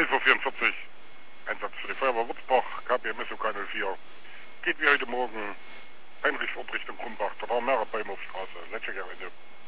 UFO 44, Einsatz für die Feuerwehr Wurzbach, KPMS UK 04. Geht wie heute Morgen Heinrichsort Richtung Krumbach, da waren mehrere Bäume auf Straße, Letscheger Ende.